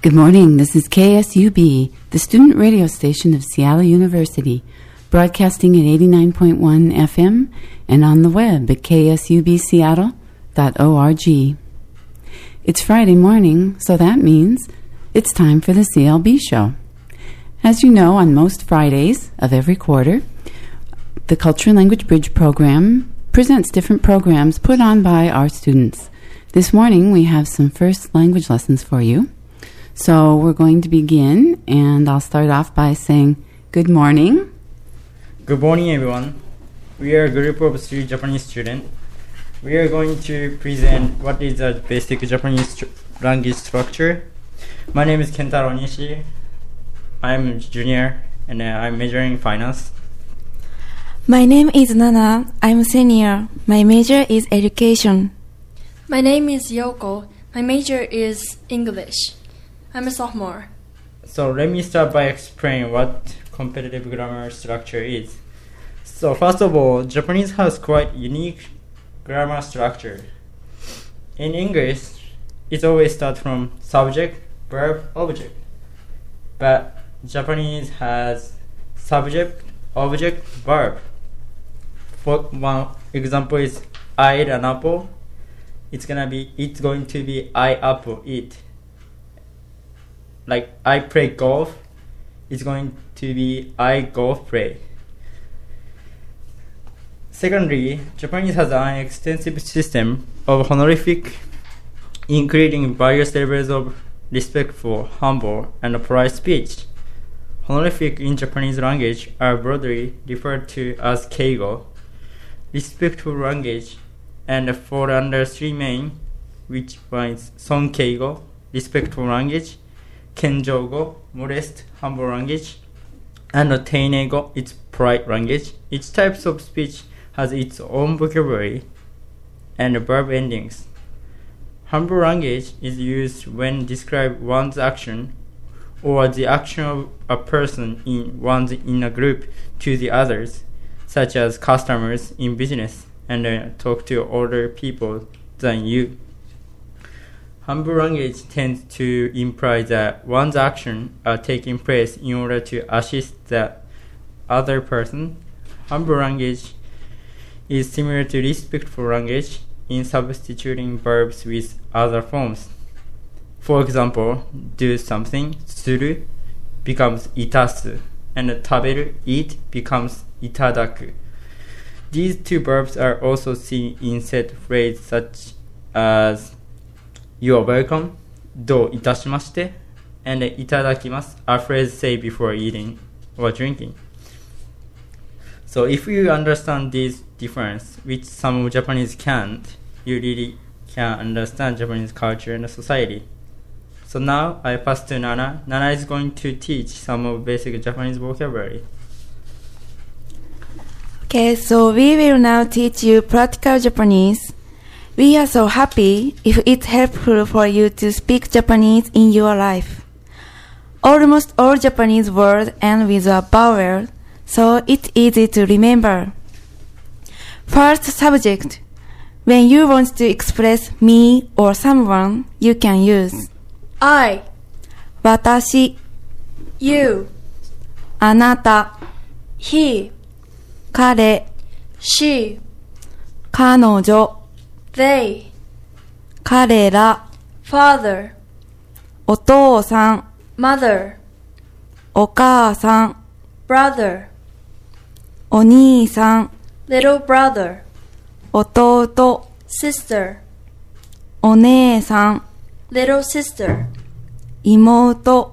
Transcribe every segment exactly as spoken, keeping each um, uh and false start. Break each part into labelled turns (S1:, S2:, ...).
S1: Good morning, this is K S U B, the student radio station of Seattle University, broadcasting at eighty-nine point one F M and on the web at k s u b seattle dot org. It's Friday morning, so that means it's time for the C L B show. As you know, on most Fridays of every quarter, the Culture and Language Bridge program presents different programs put on by our students. This morning, we have some first language lessons for you. So we're going to begin, and I'll start off by saying good morning.
S2: Good morning, everyone. We are a group of three Japanese students. We are going to present what is the basic Japanese tr- language structure. My name is Kentaro Nishi. I'm a junior, and uh, I'm majoring in finance.
S3: My name is Nana. I'm a senior. My major is education.
S4: My name is Yoko. My major is English. I'm a sophomore.
S2: So let me start by explaining what competitive grammar structure is. So first of all, Japanese has quite unique grammar structure. In English, it always starts from subject, verb, object. But Japanese has subject, object, verb. For one example is I eat an apple. It's gonna be it's going to be I apple eat. Like I play golf, it's going to be I golf play. Secondly, Japanese has an extensive system of honorific, including various levels of respectful, humble, and polite speech. Honorific in Japanese language are broadly referred to as keigo. Respectful language and fall under three main, which one is sonkeigo, respectful language, kenjogo, modest, humble language, and teinego, it's polite language. Each type of speech has its own vocabulary and verb endings. Humble language is used when describe one's action or the action of a person in one's in a group to the others, such as customers in business, and uh, talk to older people than you. Humble language tends to imply that one's actions are taking place in order to assist the other person. Humble language is similar to respectful language in substituting verbs with other forms. For example, do something, suru, becomes itasu, and taberu, eat, becomes itadaku. These two verbs are also seen in set phrases such as you are welcome, do itashimashite, and itadakimasu are phrases said before eating or drinking. So if you understand this difference, which some of Japanese can't, you really can understand Japanese culture and society. So now I pass to Nana. Nana is going to teach some of basic Japanese vocabulary.
S3: Okay, so we will now teach you practical Japanese. We are so happy if it's helpful for you to speak Japanese in your life. Almost all Japanese words end with a vowel, so it's easy to remember. First subject. When you want to express me or someone, you can use
S4: I,
S3: 私
S4: you,
S3: あなた
S4: he,
S3: 彼
S4: she,
S3: 彼女
S4: they,
S3: 彼ら
S4: father,
S3: お父さん
S4: mother,
S3: お母さん
S4: brother,
S3: お兄さん
S4: little brother,
S3: 弟
S4: sister,
S3: お姉さん
S4: little sister.
S3: 妹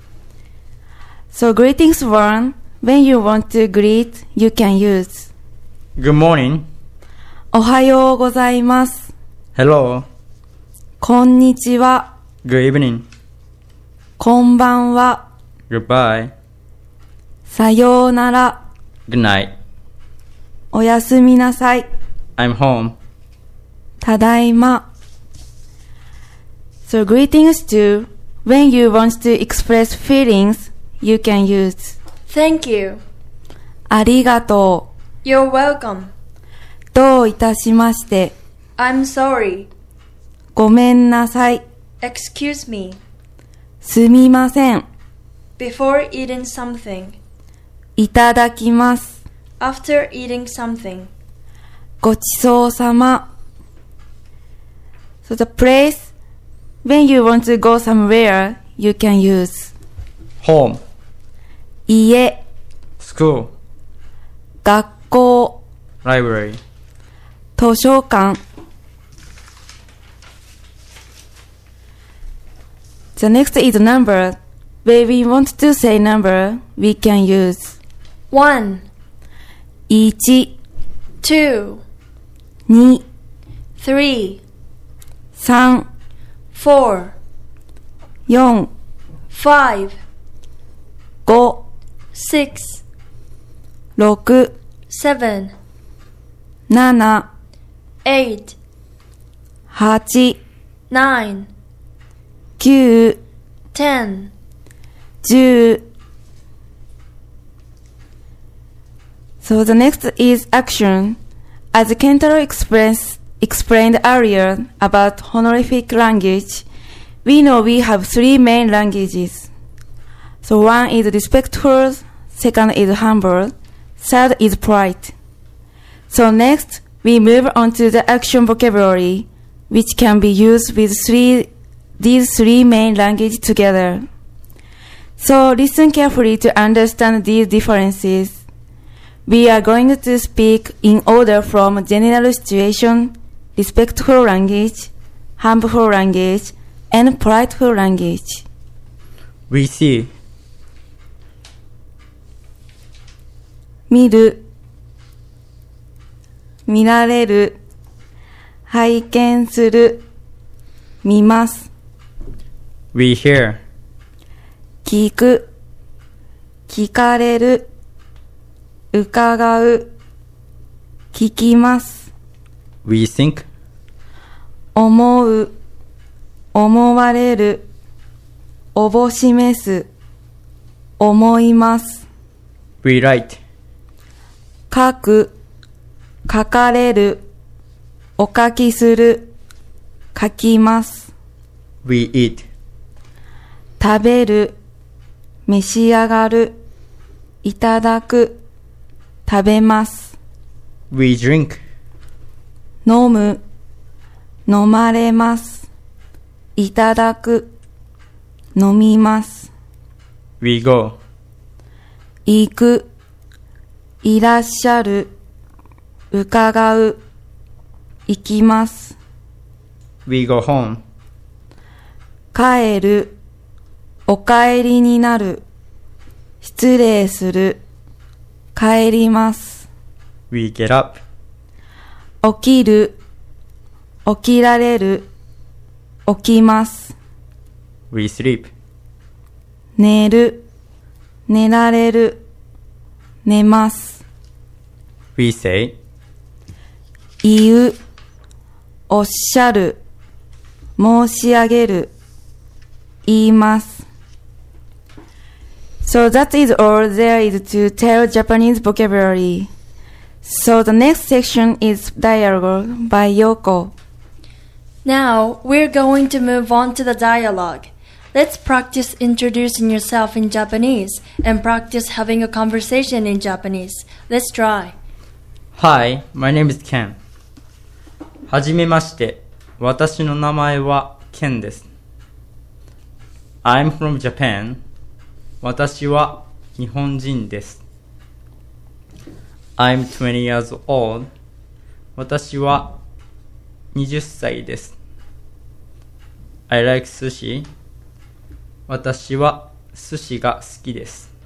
S3: So greetings one. When you want to greet, you can use
S2: Good morning.
S3: おはようございます
S2: Hello.
S3: こんにちは
S2: Good evening.
S3: こんばんは
S2: Goodbye.
S3: さようなら
S2: Good night.
S3: おやすみなさい
S2: I'm home.
S3: ただいま So greetings too. When you want to express feelings, you can use
S4: Thank you.
S3: ありがと
S4: You're welcome.
S3: うどういたしまして
S4: I'm sorry.
S3: ごめんなさい
S4: Excuse me.
S3: すみません。
S4: Before eating something.
S3: いただきます。
S4: After eating something.
S3: ごちそうさま。So the place, when you want to go somewhere, you can use
S2: home,
S3: 家、
S2: school,
S3: 学校、
S2: library,
S3: 図書館。The next is number. When we want to say number, we can use
S4: One,
S3: 一、
S4: two,
S3: 二、
S4: three,
S3: 三、
S4: four,
S3: 四、
S4: five,
S3: 五、
S4: six,
S3: 六、
S4: seven,
S3: 七、
S4: eight,
S3: 八、
S4: nine,
S3: 九、
S4: ten.
S3: 十。So the next is action. As Kentaro express, explained earlier about honorific language, we know we have three main languages. So one is respectful, second is humble, third is polite. So next, we move on to the action vocabulary, which can be used with three, these three main languages together. So listen carefully to understand these differences. We are going to speak in order from general situation, respectful language, humble language, and politeful language.
S2: we see,
S3: 見る、見られる、拝見する、見ます。
S2: we hear,
S3: 聞く、聞かれる、伺う、聞きます。
S2: we think,
S3: 思う、思われる、おぼしめす、思います。
S2: we write,
S3: 書く、書かれる、お書きする、書きます。
S2: we eat,
S3: 食べる、召し上がる、いただく、食べます。
S2: we drink,
S3: 飲む、飲まれます。いただく、飲みます。
S2: we go,
S3: 行く、いらっしゃる、伺う、行きます。
S2: we go home,
S3: 帰る、お帰りになる、失礼する、帰ります。
S2: we get up,
S3: 起きる、起きられる、起きます。
S2: we sleep,
S3: 寝る、寝られる、寝ます。
S2: we say,
S3: 言う、おっしゃる、申し上げる、言います。So that is all there is to tell Japanese vocabulary. So the next section is dialogue by Yoko.
S4: Now we're going to move on to the dialogue. Let's practice introducing yourself in Japanese and practice having a conversation in Japanese. Let's try.
S2: Hi, my name is Ken. はじめまして、私の名前は Ken です。I'm from Japan. 私は日本人です。I'm twenty years old. 私ははたちです。I like sushi. 私は寿司が好きです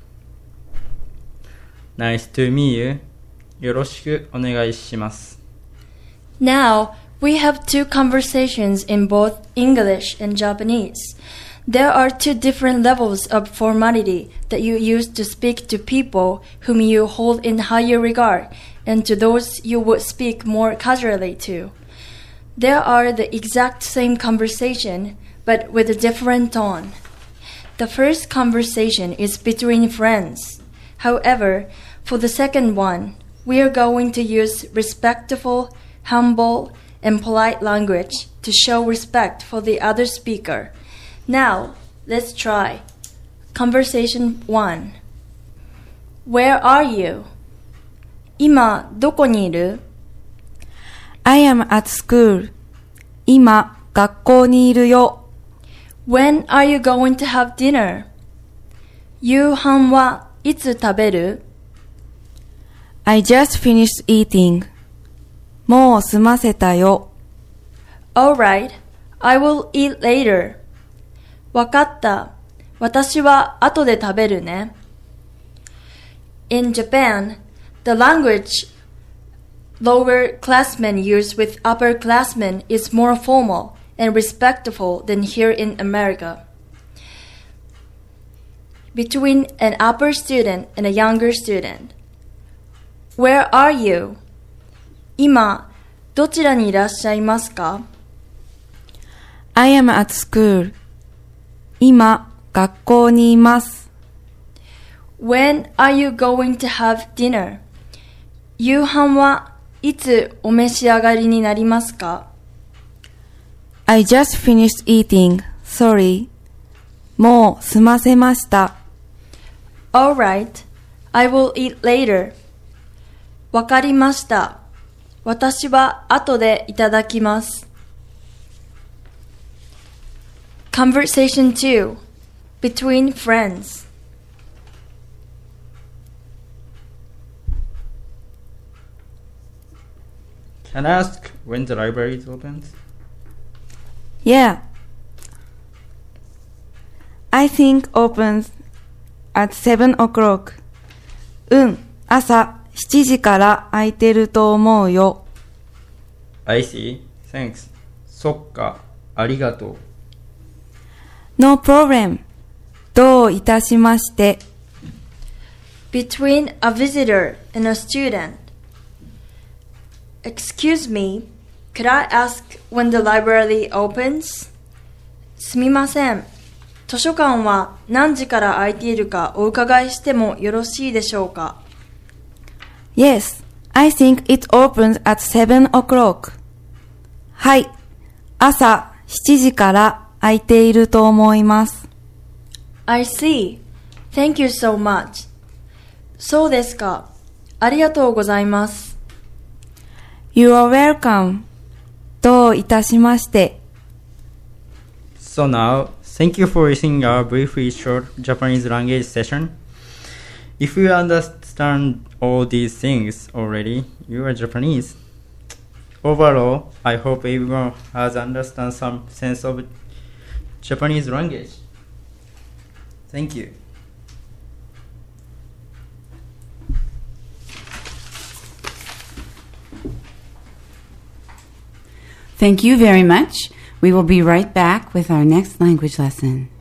S2: 。Nice to meet you. よろしくお願いします。
S4: Now we have two conversations in both English and Japanese. There are two different levels of formality that you use to speak to people whom you hold in higher regard and to those you would speak more casually to. There are the exact same conversation, but with a different tone. The first conversation is between friends. However, for the second one, we are going to use respectful, humble, and polite language to show respect for the other speaker. Now, Let's try. Conversation one. Where are you? 今どこにいる?
S3: I am at school. 今、学校にいるよ。
S4: When are you going to have dinner? 夕飯はいつ食べる?
S3: I just finished eating. もう済ませたよ。
S4: Alright, I will eat later. わかった。私は後で食べるね。In Japan, the language lower classmen use with upper classmen is more formal and respectful than here in America. Between an upper student and a younger student. Where are you? 今、どちらにいらっしゃいますか?
S3: I am at school. 今、学校にいます。
S4: When are you going to have dinner? 夕飯はいつお召し上がりになりますか?
S3: I just finished eating. Sorry. もう済ませました。
S4: Alright, I will eat later. わかりました。私は後でいただきます。Conversation two. Between friends.
S2: Can I ask when the library is open?
S3: Yeah. I think opens at seven o'clock. うん、朝しちじから空いてると思うよ。
S2: I see. Thanks. そっか。ありがとう。
S3: No problem. どういたしまして。
S4: Between a visitor and a student. Excuse me, could I ask when the library opens? すみません。図書館は何時から空いているかお伺いしてもよろしいでしょうか?
S3: Yes, I think it opens at seven o'clock. はい、朝しちじから空いていると思います。
S4: I see. Thank you so much. そうですか。ありがとうございます。
S3: You are welcome. どういたしまして。
S2: So now, thank you for listening our briefly short Japanese language session. If you understand all these things already, you are Japanese. Overall, I hope everyone has understand some sense of Japanese language. Thank you.
S1: Thank you very much. We will be right back with our next language lesson.